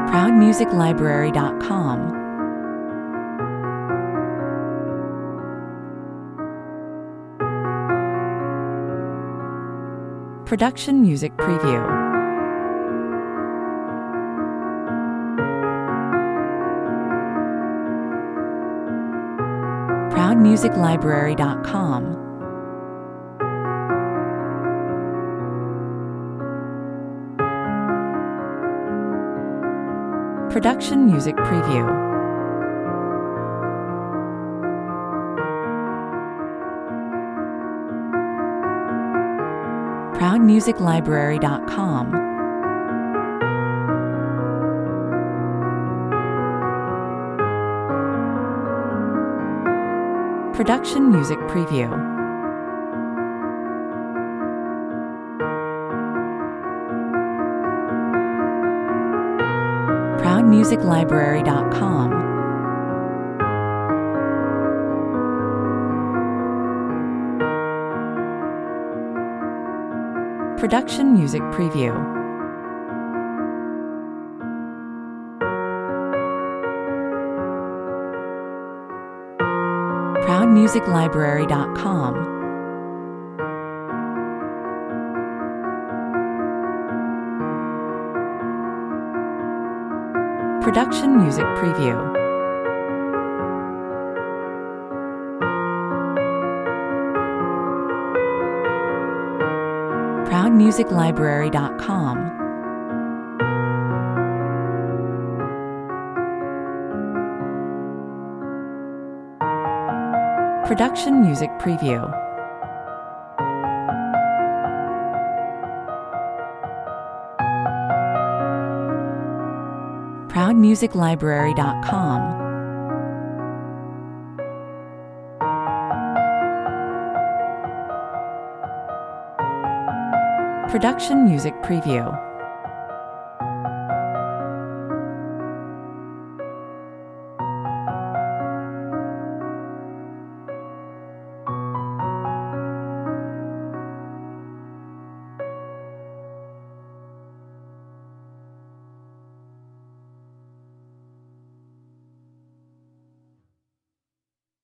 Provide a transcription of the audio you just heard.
ProudMusicLibrary.com. Production Music Preview. ProudMusicLibrary.com. Production Music Preview. ProudMusicLibrary.com. Production Music Preview. ProudMusicLibrary.com. Production Music Preview. ProudMusicLibrary.com. Production Music Preview. ProudMusicLibrary.com. Production Music Preview. ProudMusicLibrary.com. Production Music Preview.